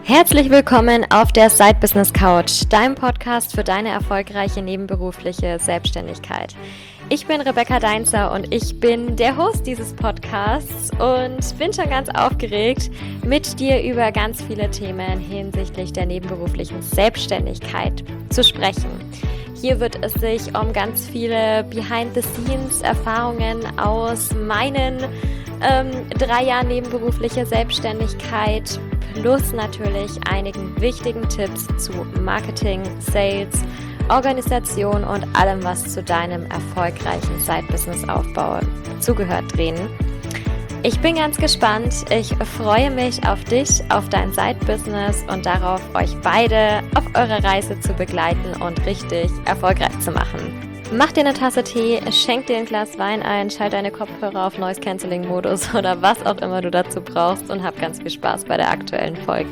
Herzlich willkommen auf der Side Business Couch, deinem Podcast für deine erfolgreiche nebenberufliche Selbstständigkeit. Ich bin Rebecca Deinzer und ich bin der Host dieses Podcasts und bin schon ganz aufgeregt, mit dir über ganz viele Themen hinsichtlich der nebenberuflichen Selbstständigkeit zu sprechen. Hier wird es sich um ganz viele Behind-the-Scenes-Erfahrungen aus meinen 3 Jahren nebenberuflicher Selbstständigkeit plus natürlich einigen wichtigen Tipps zu Marketing, Sales, Organisation und allem, was zu deinem erfolgreichen Side-Business-Aufbau zugehört, drehen. Ich bin ganz gespannt. Ich freue mich auf dich, auf dein Side-Business und darauf, euch beide auf eurer Reise zu begleiten und richtig erfolgreich zu machen. Mach dir eine Tasse Tee, schenk dir ein Glas Wein ein, schalte deine Kopfhörer auf Noise-Canceling-Modus oder was auch immer du dazu brauchst und hab ganz viel Spaß bei der aktuellen Folge.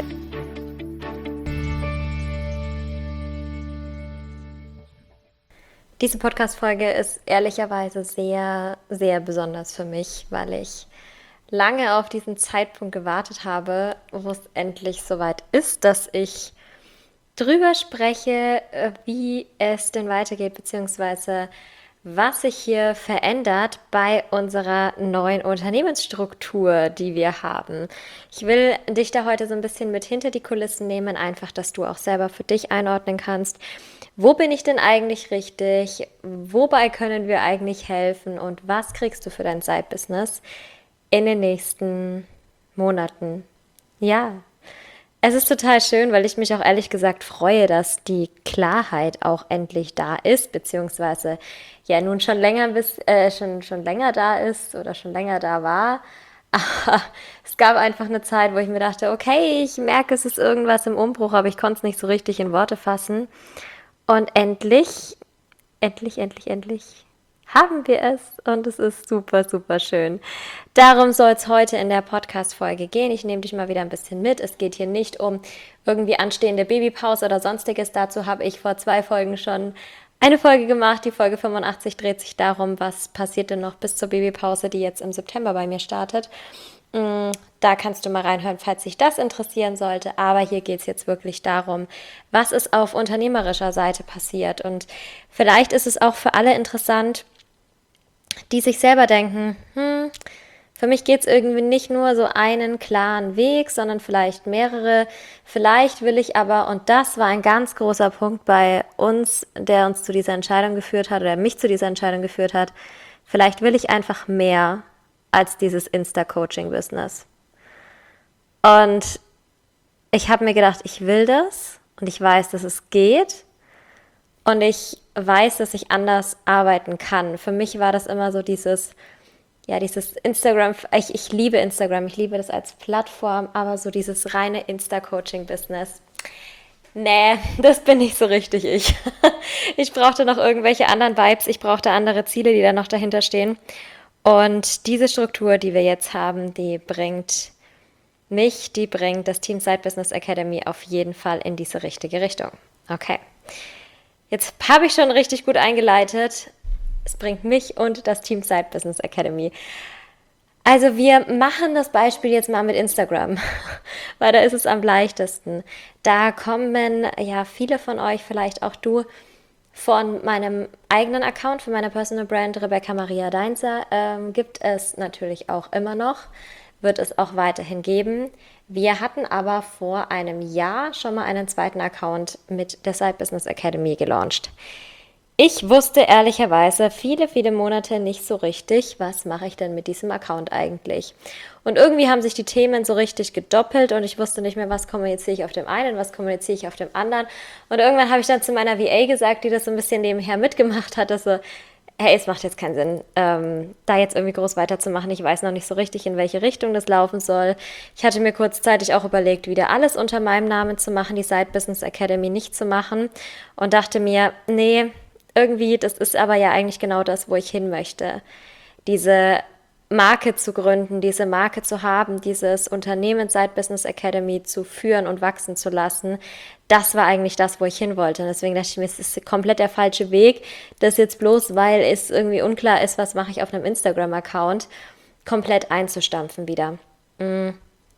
Diese Podcast-Folge ist ehrlicherweise sehr, sehr besonders für mich, weil ich lange auf diesen Zeitpunkt gewartet habe, wo es endlich soweit ist, dass ich drüber spreche, wie es denn weitergeht, beziehungsweise was sich hier verändert bei unserer neuen Unternehmensstruktur, die wir haben. Ich will dich da heute so ein bisschen mit hinter die Kulissen nehmen, einfach, dass du auch selber für dich einordnen kannst. Wo bin ich denn eigentlich richtig? Wobei können wir eigentlich helfen? Und was kriegst du für dein Side-Business in den nächsten Monaten? Ja. Es ist total schön, weil ich mich auch ehrlich gesagt freue, dass die Klarheit auch endlich da ist, beziehungsweise ja nun schon länger schon länger da ist oder schon länger da war. Aber es gab einfach eine Zeit, wo ich mir dachte, okay, ich merke, es ist irgendwas im Umbruch, aber ich konnte es nicht so richtig in Worte fassen. Und endlich haben wir es und es ist super, super schön. Darum soll es heute in der Podcast-Folge gehen. Ich nehme dich mal wieder ein bisschen mit. Es geht hier nicht um irgendwie anstehende Babypause oder sonstiges. Dazu habe ich vor 2 Folgen schon eine Folge gemacht. Die Folge 85 dreht sich darum, was passiert denn noch bis zur Babypause, die jetzt im September bei mir startet. Da kannst du mal reinhören, falls dich das interessieren sollte. Aber hier geht es jetzt wirklich darum, was ist auf unternehmerischer Seite passiert. Und vielleicht ist es auch für alle interessant, die sich selber denken, für mich geht es irgendwie nicht nur so einen klaren Weg, sondern vielleicht mehrere. Vielleicht will ich aber, und das war ein ganz großer Punkt bei uns, der uns zu dieser Entscheidung geführt hat oder mich zu dieser Entscheidung geführt hat, vielleicht will ich einfach mehr als dieses Insta-Coaching-Business. Und ich habe mir gedacht, ich will das und ich weiß, dass es geht. Und ich weiß, dass ich anders arbeiten kann. Für mich war das immer so dieses Instagram, ich liebe Instagram, ich liebe das als Plattform, aber so dieses reine Insta-Coaching-Business, nee, das bin nicht so richtig ich. Ich brauchte noch irgendwelche anderen Vibes, ich brauchte andere Ziele, die da noch dahinter stehen. Und diese Struktur, die wir jetzt haben, die bringt das Team Side Business Academy auf jeden Fall in diese richtige Richtung. Okay. Jetzt habe ich schon richtig gut eingeleitet. Es bringt mich und das Team Side Business Academy. Also wir machen das Beispiel jetzt mal mit Instagram, weil da ist es am leichtesten. Da kommen ja viele von euch, vielleicht auch du, von meinem eigenen Account, von meiner Personal Brand Rebecca Maria Deinzer, gibt es natürlich auch immer noch, wird es auch weiterhin geben. Wir hatten aber vor einem Jahr schon mal einen zweiten Account mit der Side Business Academy gelauncht. Ich wusste ehrlicherweise viele, viele Monate nicht so richtig, was mache ich denn mit diesem Account eigentlich. Und irgendwie haben sich die Themen so richtig gedoppelt und ich wusste nicht mehr, was kommuniziere ich auf dem einen, was kommuniziere ich auf dem anderen. Und irgendwann habe ich dann zu meiner VA gesagt, die das so ein bisschen nebenher mitgemacht hat, dass so, hey, es macht jetzt keinen Sinn, da jetzt irgendwie groß weiterzumachen. Ich weiß noch nicht so richtig, in welche Richtung das laufen soll. Ich hatte mir kurzzeitig auch überlegt, wieder alles unter meinem Namen zu machen, die Side Business Academy nicht zu machen und dachte mir, nee, irgendwie, das ist aber ja eigentlich genau das, wo ich hin möchte. Diese Marke zu gründen, diese Marke zu haben, dieses Unternehmen Side Business Academy zu führen und wachsen zu lassen, das war eigentlich das, wo ich hin wollte. Und deswegen dachte ich mir, es ist komplett der falsche Weg, das jetzt bloß, weil es irgendwie unklar ist, was mache ich auf einem Instagram-Account, komplett einzustampfen wieder.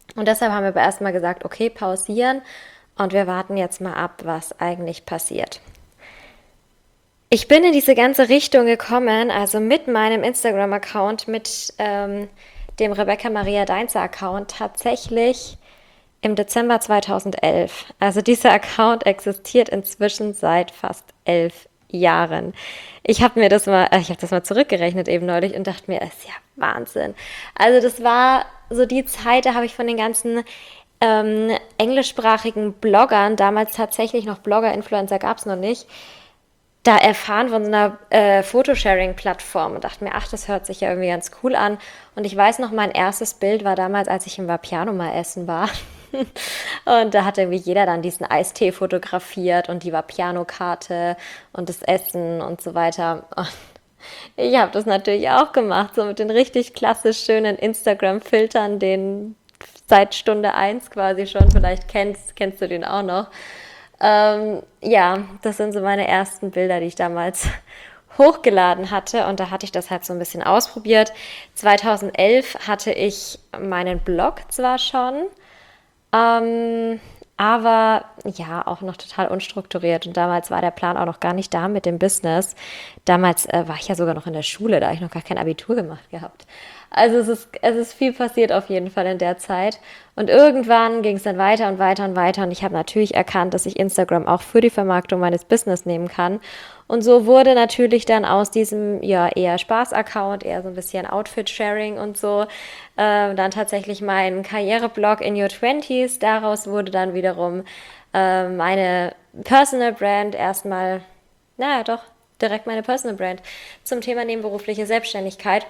Und deshalb haben wir aber erstmal gesagt, okay, pausieren und wir warten jetzt mal ab, was eigentlich passiert. Ich bin in diese ganze Richtung gekommen, also mit meinem Instagram-Account, mit dem Rebecca Maria Deinzer-Account tatsächlich im Dezember 2011. Also dieser Account existiert inzwischen seit fast 11 Jahren. Ich habe das mal zurückgerechnet eben neulich und dachte mir, das ist ja Wahnsinn. Also das war so die Zeit, da habe ich von den ganzen englischsprachigen Bloggern, damals tatsächlich noch Blogger, Influencer gab es noch nicht, da erfahren von so einer Photosharing-Plattform und dachte mir, ach, das hört sich ja irgendwie ganz cool an. Und ich weiß noch, mein erstes Bild war damals, als ich im Vapiano mal essen war. Und da hat irgendwie jeder dann diesen Eistee fotografiert und die Vapiano-Karte und das Essen und so weiter. Und ich habe das natürlich auch gemacht, so mit den richtig klassisch schönen Instagram-Filtern, den seit Stunde eins quasi schon, vielleicht kennst du den auch noch. Ja, das sind so meine ersten Bilder, die ich damals hochgeladen hatte und da hatte ich das halt so ein bisschen ausprobiert. 2011 hatte ich meinen Blog zwar schon, ähm, aber ja, auch noch total unstrukturiert. Und damals war der Plan auch noch gar nicht da mit dem Business. Damals war ich ja sogar noch in der Schule, da habe ich noch gar kein Abitur gemacht gehabt. Also es ist viel passiert auf jeden Fall in der Zeit. Und irgendwann ging es dann weiter und weiter und weiter. Und ich habe natürlich erkannt, dass ich Instagram auch für die Vermarktung meines Business nehmen kann. Und so wurde natürlich dann aus diesem ja eher Spaß-Account, eher so ein bisschen Outfit-Sharing und so, dann tatsächlich mein Karriereblog in Your Twenties. Daraus wurde dann wiederum meine Personal Brand erstmal, naja doch, direkt meine Personal Brand zum Thema nebenberufliche Selbstständigkeit.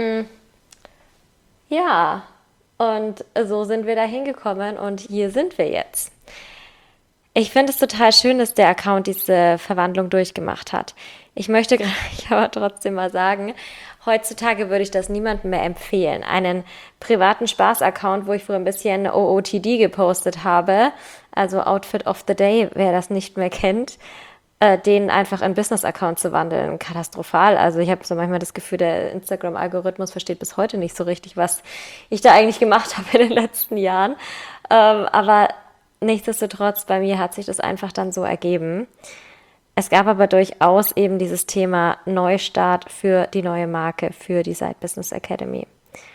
Ja, und so sind wir da hingekommen und hier sind wir jetzt. Ich finde es total schön, dass der Account diese Verwandlung durchgemacht hat. Ich möchte gleich aber trotzdem mal sagen, heutzutage würde ich das niemandem mehr empfehlen. Einen privaten Spaß-Account, wo ich früher ein bisschen OOTD gepostet habe, also Outfit of the Day, wer das nicht mehr kennt, den einfach in Business-Account zu wandeln. Katastrophal. Also ich habe so manchmal das Gefühl, der Instagram-Algorithmus versteht bis heute nicht so richtig, was ich da eigentlich gemacht habe in den letzten Jahren. Aber nichtsdestotrotz, bei mir hat sich das einfach dann so ergeben. Es gab aber durchaus eben dieses Thema Neustart für die neue Marke, für die Side Business Academy.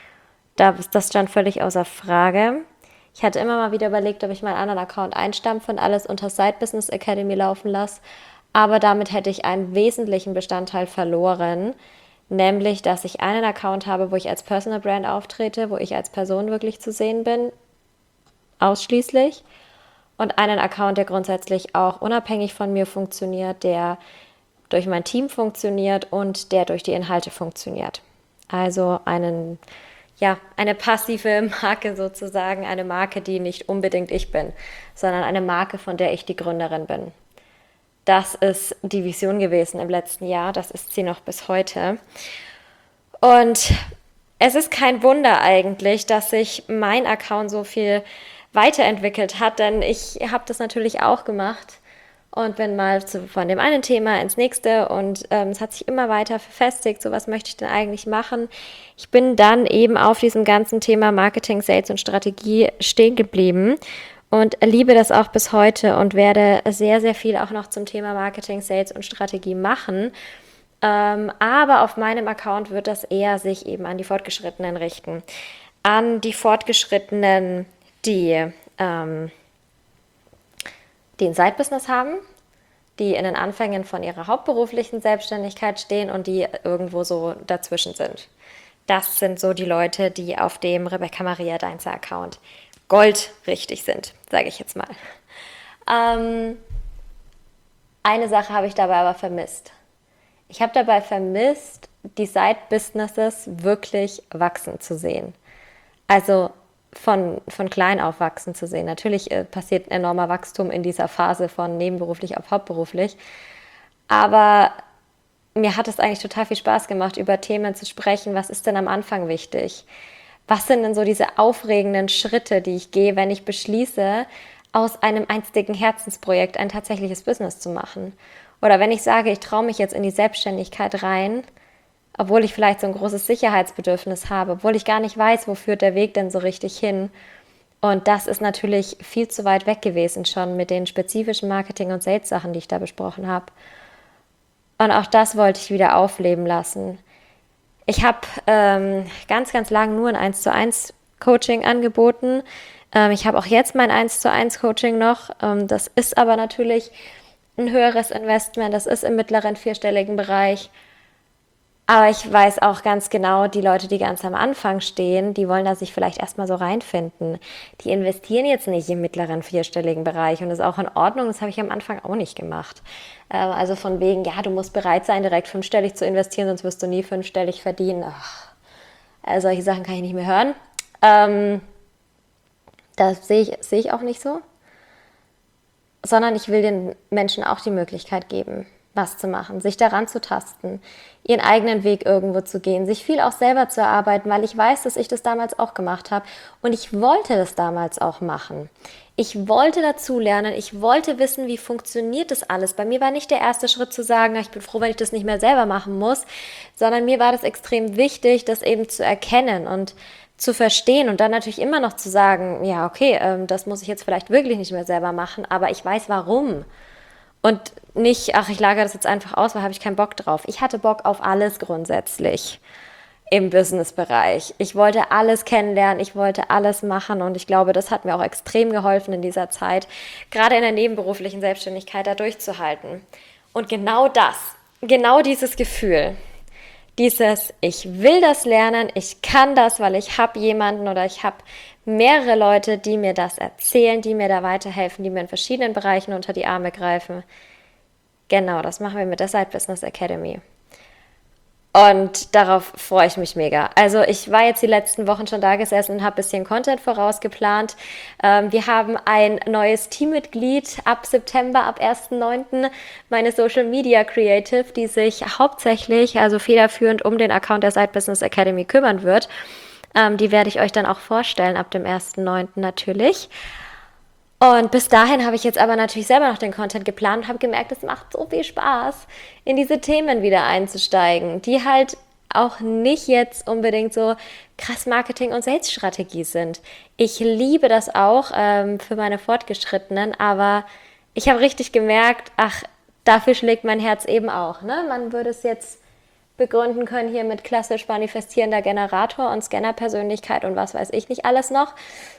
Das stand völlig außer Frage. Ich hatte immer mal wieder überlegt, ob ich meinen anderen Account einstampfe und alles unter Side Business Academy laufen lasse. Aber damit hätte ich einen wesentlichen Bestandteil verloren, nämlich, dass ich einen Account habe, wo ich als Personal Brand auftrete, wo ich als Person wirklich zu sehen bin, ausschließlich. Und einen Account, der grundsätzlich auch unabhängig von mir funktioniert, der durch mein Team funktioniert und der durch die Inhalte funktioniert. Also eine passive Marke sozusagen, eine Marke, die nicht unbedingt ich bin, sondern eine Marke, von der ich die Gründerin bin. Das ist die Vision gewesen im letzten Jahr, das ist sie noch bis heute. Und es ist kein Wunder eigentlich, dass sich mein Account so viel weiterentwickelt hat, denn ich habe das natürlich auch gemacht und bin mal von dem einen Thema ins nächste und es hat sich immer weiter verfestigt, so was möchte ich denn eigentlich machen. Ich bin dann eben auf diesem ganzen Thema Marketing, Sales und Strategie stehen geblieben und liebe das auch bis heute und werde sehr, sehr viel auch noch zum Thema Marketing, Sales und Strategie machen. Aber auf meinem Account wird das eher sich eben an die Fortgeschrittenen richten. An die Fortgeschrittenen, die ein Side-Business haben, die in den Anfängen von ihrer hauptberuflichen Selbstständigkeit stehen und die irgendwo so dazwischen sind. Das sind so die Leute, die auf dem Rebecca Maria Deinzer Account goldrichtig sind, sage ich jetzt mal. Eine Sache habe ich dabei aber vermisst. Ich habe dabei vermisst, die Side-Businesses wirklich wachsen zu sehen. Also von klein auf wachsen zu sehen. Natürlich passiert ein enormer Wachstum in dieser Phase von nebenberuflich auf hauptberuflich. Aber mir hat es eigentlich total viel Spaß gemacht, über Themen zu sprechen. Was ist denn am Anfang wichtig? Was sind denn so diese aufregenden Schritte, die ich gehe, wenn ich beschließe, aus einem einstigen Herzensprojekt ein tatsächliches Business zu machen? Oder wenn ich sage, ich traue mich jetzt in die Selbstständigkeit rein, obwohl ich vielleicht so ein großes Sicherheitsbedürfnis habe, obwohl ich gar nicht weiß, wo führt der Weg denn so richtig hin. Und das ist natürlich viel zu weit weg gewesen schon mit den spezifischen Marketing- und Sales-Sachen, die ich da besprochen habe. Und auch das wollte ich wieder aufleben lassen. Ich habe ganz, ganz lang nur ein 1:1 Coaching angeboten. Ich habe auch jetzt mein 1:1 Coaching noch. Das ist aber natürlich ein höheres Investment. Das ist im mittleren vierstelligen Bereich. Aber ich weiß auch ganz genau, die Leute, die ganz am Anfang stehen, die wollen da sich vielleicht erstmal so reinfinden. Die investieren jetzt nicht im mittleren vierstelligen Bereich und das ist auch in Ordnung. Das habe ich am Anfang auch nicht gemacht. Also von wegen, ja, du musst bereit sein, direkt fünfstellig zu investieren, sonst wirst du nie fünfstellig verdienen. Ach, also solche Sachen kann ich nicht mehr hören. Das sehe ich auch nicht so, sondern ich will den Menschen auch die Möglichkeit geben, was zu machen, sich daran zu tasten, ihren eigenen Weg irgendwo zu gehen, sich viel auch selber zu erarbeiten, weil ich weiß, dass ich das damals auch gemacht habe und ich wollte das damals auch machen. Ich wollte dazulernen, ich wollte wissen, wie funktioniert das alles. Bei mir war nicht der erste Schritt zu sagen, ich bin froh, wenn ich das nicht mehr selber machen muss, sondern mir war das extrem wichtig, das eben zu erkennen und zu verstehen und dann natürlich immer noch zu sagen, ja, okay, das muss ich jetzt vielleicht wirklich nicht mehr selber machen, aber ich weiß warum. Und nicht, ach, ich lagere das jetzt einfach aus, weil habe ich keinen Bock drauf. Ich hatte Bock auf alles grundsätzlich im Business-Bereich. Ich wollte alles kennenlernen, ich wollte alles machen und ich glaube, das hat mir auch extrem geholfen in dieser Zeit, gerade in der nebenberuflichen Selbstständigkeit da durchzuhalten. Und genau das, genau dieses Gefühl, dieses, ich will das lernen, ich kann das, weil ich habe jemanden oder ich habe mehrere Leute, die mir das erzählen, die mir da weiterhelfen, die mir in verschiedenen Bereichen unter die Arme greifen. Genau, das machen wir mit der Side Business Academy. Und darauf freue ich mich mega. Also ich war jetzt die letzten Wochen schon da gesessen und habe ein bisschen Content vorausgeplant. Wir haben ein neues Teammitglied ab September, ab 1.9. meine Social Media Creative, die sich hauptsächlich, also federführend um den Account der Side Business Academy kümmern wird. Die werde ich euch dann auch vorstellen ab dem 1.9. natürlich. Und bis dahin habe ich jetzt aber natürlich selber noch den Content geplant und habe gemerkt, es macht so viel Spaß, in diese Themen wieder einzusteigen, die halt auch nicht jetzt unbedingt so krass Marketing- und Sales-Strategie sind. Ich liebe das auch für meine Fortgeschrittenen, aber ich habe richtig gemerkt, ach, dafür schlägt mein Herz eben auch. Ne? Man würde es jetzt begründen können hier mit klassisch manifestierender Generator und Scanner-Persönlichkeit und was weiß ich nicht alles noch.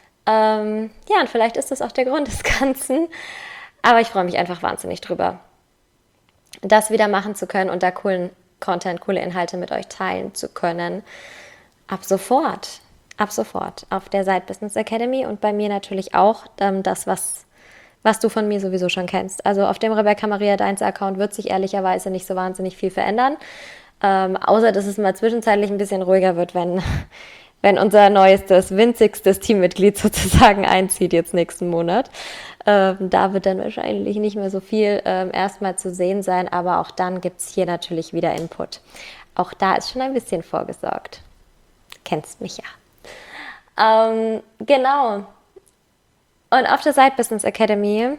Ja, und vielleicht ist das auch der Grund des Ganzen. Aber ich freue mich einfach wahnsinnig drüber, das wieder machen zu können und da coolen Content, coole Inhalte mit euch teilen zu können. Ab sofort. Ab sofort. Auf der Side Business Academy und bei mir natürlich auch das, was du von mir sowieso schon kennst. Also auf dem Rebecca Maria Deinz Account wird sich ehrlicherweise nicht so wahnsinnig viel verändern. Außer, dass es mal zwischenzeitlich ein bisschen ruhiger wird, wenn unser neuestes, winzigstes Teammitglied sozusagen einzieht jetzt nächsten Monat. Da wird dann wahrscheinlich nicht mehr so viel erstmal zu sehen sein, aber auch dann gibt es hier natürlich wieder Input. Auch da ist schon ein bisschen vorgesorgt. Kennst mich ja. Genau. Und auf der Side Business Academy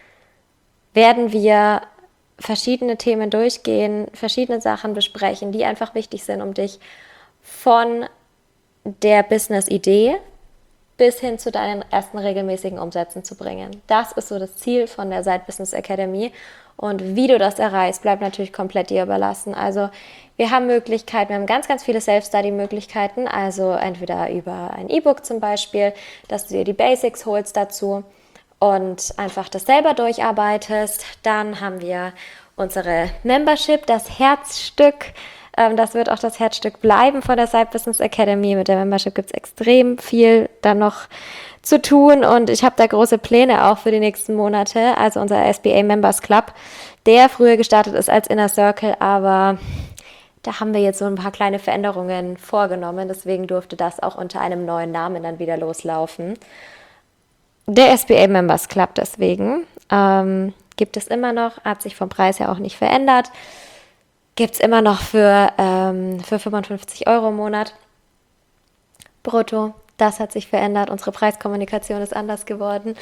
werden wir verschiedene Themen durchgehen, verschiedene Sachen besprechen, die einfach wichtig sind, um dich von der Business-Idee bis hin zu deinen ersten regelmäßigen Umsätzen zu bringen. Das ist so das Ziel von der Side Business Academy. Und wie du das erreichst, bleibt natürlich komplett dir überlassen. Also wir haben Möglichkeiten, wir haben ganz, ganz viele Self-Study-Möglichkeiten. Also entweder über ein E-Book zum Beispiel, dass du dir die Basics holst dazu und einfach das selber durcharbeitest. Dann haben wir unsere Membership, das Herzstück. Das wird auch das Herzstück bleiben von der Side Business Academy. Mit der Membership gibt es extrem viel dann noch zu tun und ich habe da große Pläne auch für die nächsten Monate. Also unser SBA Members Club, der früher gestartet ist als Inner Circle, aber da haben wir jetzt so ein paar kleine Veränderungen vorgenommen. Deswegen durfte das auch unter einem neuen Namen dann wieder loslaufen. Der SBA Members Club deswegen gibt es immer noch, hat sich vom Preis her auch nicht verändert. Gibt es immer noch für 55 Euro im Monat brutto. Das hat sich verändert. Unsere Preiskommunikation ist anders geworden.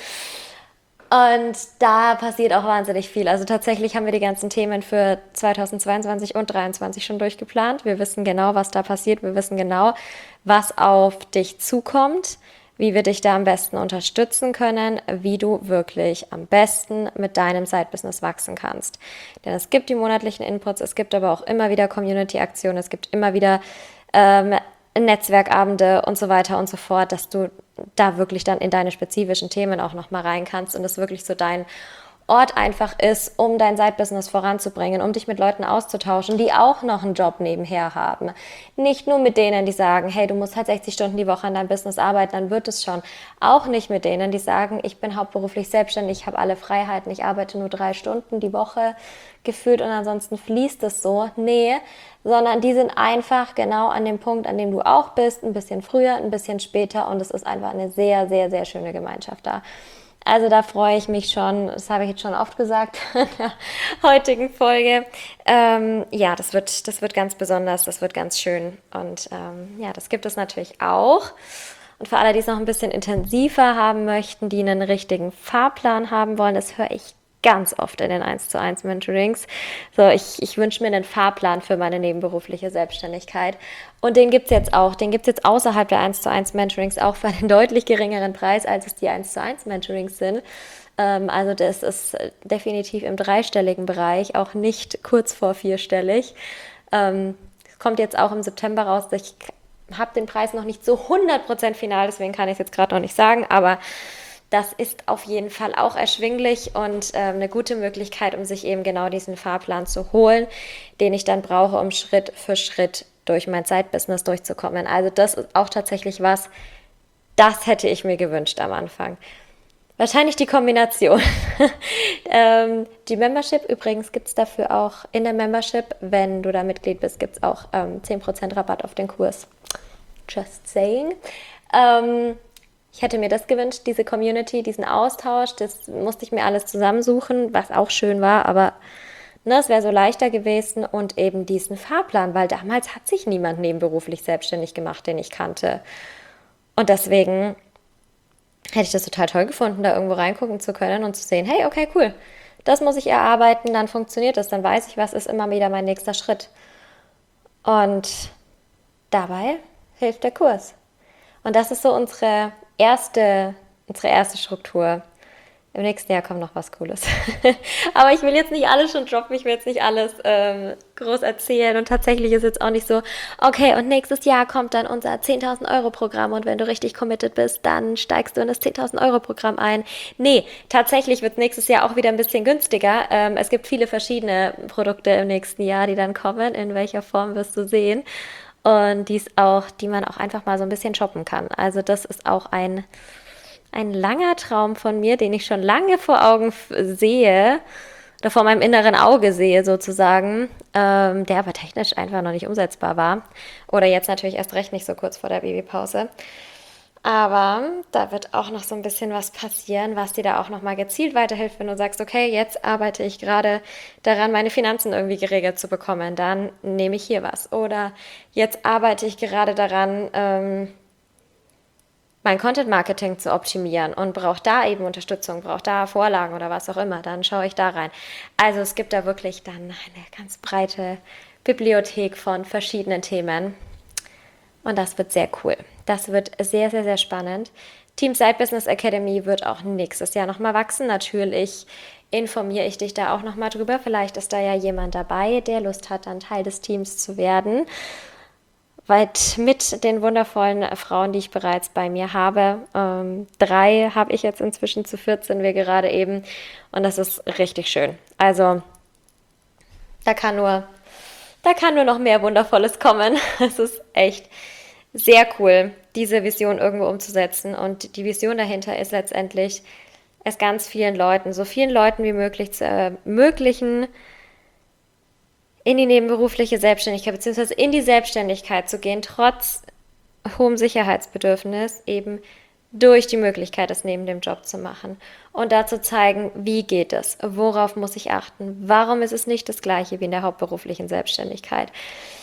Und da passiert auch wahnsinnig viel. Also tatsächlich haben wir die ganzen Themen für 2022 und 2023 schon durchgeplant. Wir wissen genau, was da passiert. Wir wissen genau, was auf dich zukommt, wie wir dich da am besten unterstützen können, wie du wirklich am besten mit deinem Side-Business wachsen kannst. Denn es gibt die monatlichen Inputs, es gibt aber auch immer wieder Community-Aktionen, es gibt immer wieder Netzwerkabende und so weiter und so fort, dass du da wirklich dann in deine spezifischen Themen auch nochmal rein kannst und es wirklich so dein Ort einfach ist, um dein Side-Business voranzubringen, um dich mit Leuten auszutauschen, die auch noch einen Job nebenher haben. Nicht nur mit denen, die sagen, hey, du musst halt 60 Stunden die Woche an deinem Business arbeiten, dann wird es schon. Auch nicht mit denen, die sagen, ich bin hauptberuflich selbstständig, ich habe alle Freiheiten, ich arbeite nur 3 Stunden die Woche gefühlt und ansonsten fließt es so. Nee, sondern die sind einfach genau an dem Punkt, an dem du auch bist, ein bisschen früher, ein bisschen später und es ist einfach eine sehr, sehr, sehr schöne Gemeinschaft da. Also da freue ich mich schon, das habe ich jetzt schon oft gesagt in der heutigen Folge. Ja, das wird ganz besonders, das wird ganz schön. Und ja, das gibt es natürlich auch. Und für alle, die es noch ein bisschen intensiver haben möchten, die einen richtigen Fahrplan haben wollen, das höre ich ganz oft in den 1:1 Mentorings. So, ich wünsche mir einen Fahrplan für meine nebenberufliche Selbstständigkeit. Und den gibt es jetzt auch. Den gibt es jetzt außerhalb der 1:1 Mentorings auch für einen deutlich geringeren Preis, als es die 1:1 Mentorings sind. Also das ist definitiv im dreistelligen Bereich, auch nicht kurz vor vierstellig. Kommt jetzt auch im September raus. Ich habe den Preis noch nicht so 100% final, deswegen kann ich es jetzt gerade noch nicht sagen, aber das ist auf jeden Fall auch erschwinglich und eine gute Möglichkeit, um sich eben genau diesen Fahrplan zu holen, den ich dann brauche, um Schritt für Schritt durch mein Side-Business durchzukommen. Also das ist auch tatsächlich was, das hätte ich mir gewünscht am Anfang. Wahrscheinlich die Kombination. Die Membership, übrigens gibt es dafür auch in der Membership, wenn du da Mitglied bist, gibt es auch 10% Rabatt auf den Kurs. Just saying. Ich hätte mir das gewünscht, diese Community, diesen Austausch, das musste ich mir alles zusammensuchen, was auch schön war, aber ne, es wäre so leichter gewesen und eben diesen Fahrplan, weil damals hat sich niemand nebenberuflich selbstständig gemacht, den ich kannte. Und deswegen hätte ich das total toll gefunden, da irgendwo reingucken zu können und zu sehen, hey, okay, cool, das muss ich erarbeiten, dann funktioniert das, dann weiß ich, was ist immer wieder mein nächster Schritt. Und dabei hilft der Kurs. Und das ist so unsere erste Struktur. Im nächsten Jahr kommt noch was Cooles. Aber ich will jetzt nicht alles schon droppen, ich will jetzt nicht alles groß erzählen. Und tatsächlich ist jetzt auch nicht so, okay, und nächstes Jahr kommt dann unser 10.000 Euro Programm und wenn du richtig committed bist, dann steigst du in das 10.000 Euro Programm ein. Nee, tatsächlich wird es nächstes Jahr auch wieder ein bisschen günstiger. Es gibt viele verschiedene Produkte im nächsten Jahr, die dann kommen. In welcher Form wirst du sehen. Und die man auch einfach mal so ein bisschen shoppen kann. Also das ist auch ein langer Traum von mir, den ich schon lange vor Augen sehe, oder vor meinem inneren Auge sehe sozusagen, der aber technisch einfach noch nicht umsetzbar war. Oder jetzt natürlich erst recht nicht so kurz vor der Babypause. Aber da wird auch noch so ein bisschen was passieren, was dir da auch nochmal gezielt weiterhilft, wenn du sagst, okay, jetzt arbeite ich gerade daran, meine Finanzen irgendwie geregelt zu bekommen, dann nehme ich hier was. Oder jetzt arbeite ich gerade daran, mein Content-Marketing zu optimieren und brauche da eben Unterstützung, brauche da Vorlagen oder was auch immer, dann schaue ich da rein. Also es gibt da wirklich dann eine ganz breite Bibliothek von verschiedenen Themen. Und das wird sehr cool. Das wird sehr, sehr, sehr spannend. Team Side Business Academy wird auch nächstes Jahr nochmal wachsen. Natürlich informiere ich dich da auch nochmal drüber. Vielleicht ist da ja jemand dabei, der Lust hat, dann Teil des Teams zu werden. Weil mit den wundervollen Frauen, die ich bereits bei mir habe, 3 habe ich jetzt inzwischen, zu 14 wir gerade eben. Und das ist richtig schön. Also da kann nur noch mehr Wundervolles kommen. Es ist echt sehr cool, diese Vision irgendwo umzusetzen. Und die Vision dahinter ist letztendlich, es ganz vielen Leuten, so vielen Leuten wie möglich zu ermöglichen, in die nebenberufliche Selbstständigkeit bzw. in die Selbstständigkeit zu gehen, trotz hohem Sicherheitsbedürfnis, eben durch die Möglichkeit, es neben dem Job zu machen. Und dazu zeigen, wie geht es, worauf muss ich achten, warum ist es nicht das Gleiche wie in der hauptberuflichen Selbstständigkeit.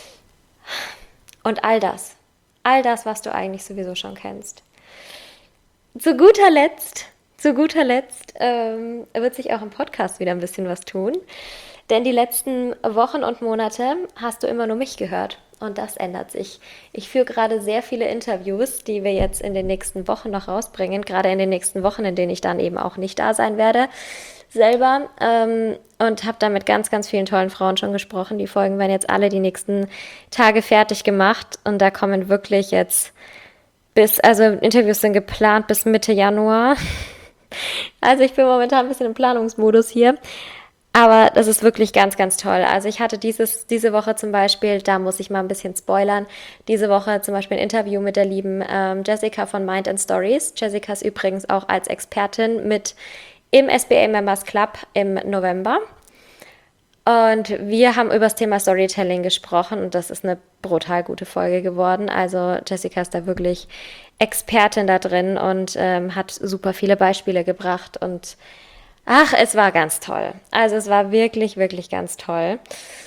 Und all das, was du eigentlich sowieso schon kennst. Zu guter Letzt wird sich auch im Podcast wieder ein bisschen was tun. Denn die letzten Wochen und Monate hast du immer nur mich gehört. Und das ändert sich. Ich führe gerade sehr viele Interviews, die wir jetzt in den nächsten Wochen noch rausbringen. Gerade in den nächsten Wochen, in denen ich dann eben auch nicht da sein werde selber. Und habe da mit ganz, ganz vielen tollen Frauen schon gesprochen. Die Folgen werden jetzt alle die nächsten Tage fertig gemacht. Und da kommen wirklich jetzt also Interviews sind geplant bis Mitte Januar. Also ich bin momentan ein bisschen im Planungsmodus hier. Aber das ist wirklich ganz, ganz toll. Also ich hatte diese Woche zum Beispiel, da muss ich mal ein bisschen spoilern, diese Woche zum Beispiel ein Interview mit der lieben Jessica von Mind and Stories. Jessica ist übrigens auch als Expertin mit im SBA Members Club im November. Und wir haben über das Thema Storytelling gesprochen und das ist eine brutal gute Folge geworden. Also Jessica ist da wirklich Expertin da drin und hat super viele Beispiele gebracht und ach, es war ganz toll. Also es war wirklich, wirklich ganz toll.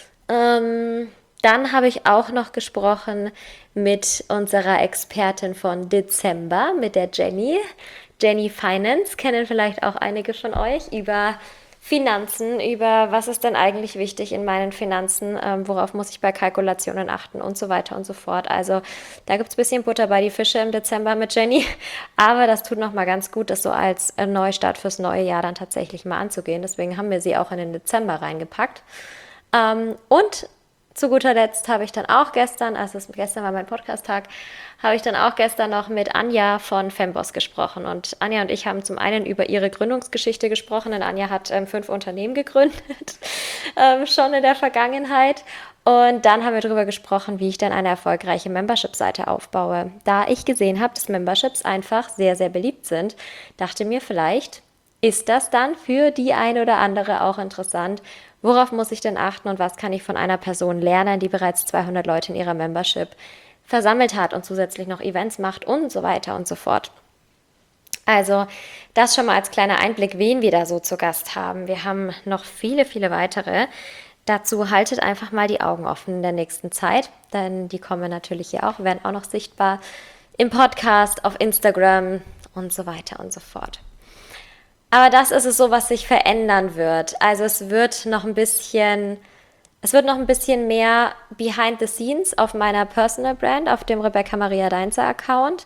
Dann habe ich auch noch gesprochen mit unserer Expertin von Dezember, mit der Jenny. Jenny Finance, kennen vielleicht auch einige von euch, über Finanzen, über was ist denn eigentlich wichtig in meinen Finanzen, worauf muss ich bei Kalkulationen achten und so weiter und so fort. Also da gibt es ein bisschen Butter bei die Fische im Dezember mit Jenny, aber das tut nochmal ganz gut, das so als Neustart fürs neue Jahr dann tatsächlich mal anzugehen. Deswegen haben wir sie auch in den Dezember reingepackt. Und zu guter Letzt habe ich dann auch gestern, gestern war mein Podcast-Tag, habe ich dann auch gestern noch mit Anja von Femboss gesprochen. Und Anja und ich haben zum einen über ihre Gründungsgeschichte gesprochen, denn Anja hat 5 Unternehmen gegründet, schon in der Vergangenheit. Und dann haben wir darüber gesprochen, wie ich dann eine erfolgreiche Membership-Seite aufbaue. Da ich gesehen habe, dass Memberships einfach sehr, sehr beliebt sind, dachte mir vielleicht, ist das dann für die eine oder andere auch interessant? Worauf muss ich denn achten und was kann ich von einer Person lernen, die bereits 200 Leute in ihrer Membership versammelt hat und zusätzlich noch Events macht und so weiter und so fort. Also das schon mal als kleiner Einblick, wen wir da so zu Gast haben. Wir haben noch viele, viele weitere. Dazu haltet einfach mal die Augen offen in der nächsten Zeit, denn die kommen natürlich hier auch, werden auch noch sichtbar im Podcast, auf Instagram und so weiter und so fort. Aber das ist es so, was sich verändern wird. Also es wird noch ein bisschen mehr behind the scenes auf meiner Personal Brand, auf dem Rebecca Maria Deinzer Account.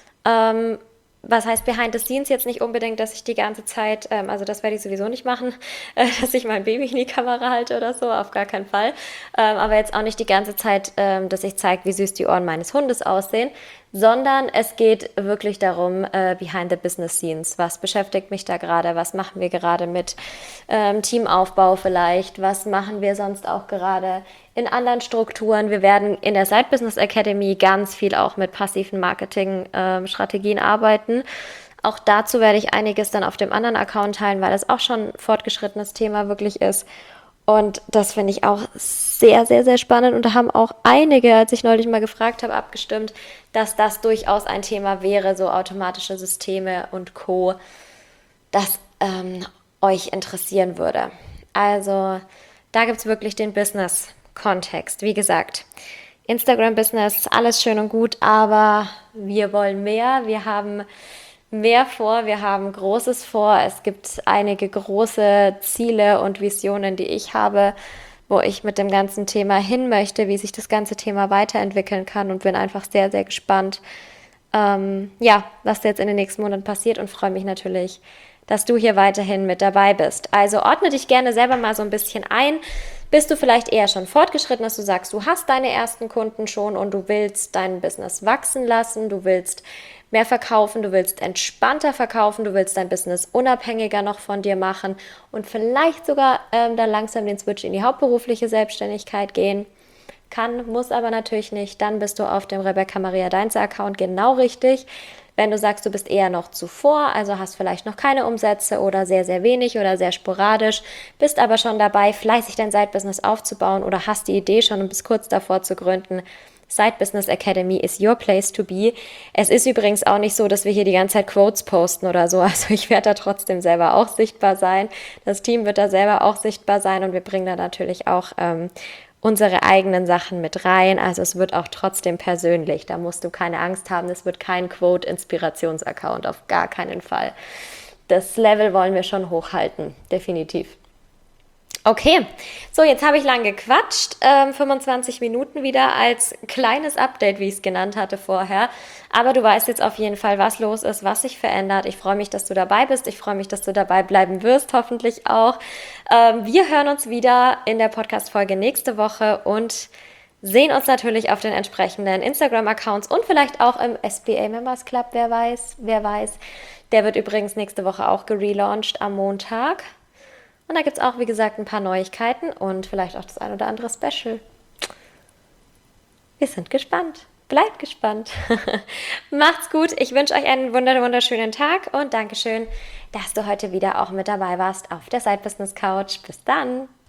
Was heißt behind the scenes? Jetzt nicht unbedingt, dass ich die ganze Zeit, also das werde ich sowieso nicht machen, dass ich mein Baby in die Kamera halte oder so, auf gar keinen Fall. Aber jetzt auch nicht die ganze Zeit, dass ich zeige, wie süß die Ohren meines Hundes aussehen, sondern es geht wirklich darum, behind the business scenes. Was beschäftigt mich da gerade? Was machen wir gerade mit Teamaufbau vielleicht? Was machen wir sonst auch gerade in anderen Strukturen? Wir werden in der Side Business Academy ganz viel auch mit passiven Marketing-Strategien arbeiten. Auch dazu werde ich einiges dann auf dem anderen Account teilen, weil das auch schon ein fortgeschrittenes Thema wirklich ist. Und das finde ich auch sehr, sehr, sehr spannend. Und da haben auch einige, als ich neulich mal gefragt habe, abgestimmt, dass das durchaus ein Thema wäre, so automatische Systeme und Co., das euch interessieren würde. Also da gibt es wirklich den Business-Kontext. Wie gesagt, Instagram-Business, alles schön und gut, aber wir wollen mehr. Wir haben mehr vor, wir haben Großes vor. Es gibt einige große Ziele und Visionen, die ich habe, wo ich mit dem ganzen Thema hin möchte, wie sich das ganze Thema weiterentwickeln kann und bin einfach sehr, sehr gespannt, was jetzt in den nächsten Monaten passiert und freue mich natürlich, dass du hier weiterhin mit dabei bist. Also ordne dich gerne selber mal so ein bisschen ein. Bist du vielleicht eher schon fortgeschritten, dass du sagst, du hast deine ersten Kunden schon und du willst dein Business wachsen lassen, du willst mehr verkaufen, du willst entspannter verkaufen, du willst dein Business unabhängiger noch von dir machen und vielleicht sogar dann langsam den Switch in die hauptberufliche Selbstständigkeit gehen. Kann, muss aber natürlich nicht. Dann bist du auf dem Rebecca Maria Deinzer Account genau richtig. Wenn du sagst, du bist eher noch zuvor, also hast vielleicht noch keine Umsätze oder sehr, sehr wenig oder sehr sporadisch, bist aber schon dabei, fleißig dein Side-Business aufzubauen oder hast die Idee schon und bist kurz davor zu gründen, Side Business Academy is your place to be. Es ist übrigens auch nicht so, dass wir hier die ganze Zeit Quotes posten oder so. Also ich werde da trotzdem selber auch sichtbar sein. Das Team wird da selber auch sichtbar sein und wir bringen da natürlich auch unsere eigenen Sachen mit rein. Also es wird auch trotzdem persönlich. Da musst du keine Angst haben. Es wird kein Quote-Inspirations-Account, auf gar keinen Fall. Das Level wollen wir schon hochhalten, definitiv. Okay, so jetzt habe ich lang gequatscht, 25 Minuten wieder als kleines Update, wie ich es genannt hatte vorher. Aber du weißt jetzt auf jeden Fall, was los ist, was sich verändert. Ich freue mich, dass du dabei bist. Ich freue mich, dass du dabei bleiben wirst, hoffentlich auch. Wir hören uns wieder in der Podcast-Folge nächste Woche und sehen uns natürlich auf den entsprechenden Instagram-Accounts und vielleicht auch im SBA Members Club, wer weiß, wer weiß. Der wird übrigens nächste Woche auch gelauncht am Montag. Und da gibt es auch, wie gesagt, ein paar Neuigkeiten und vielleicht auch das ein oder andere Special. Wir sind gespannt. Bleibt gespannt. Macht's gut. Ich wünsche euch einen wunderschönen Tag und Dankeschön, dass du heute wieder auch mit dabei warst auf der Side Business Couch. Bis dann.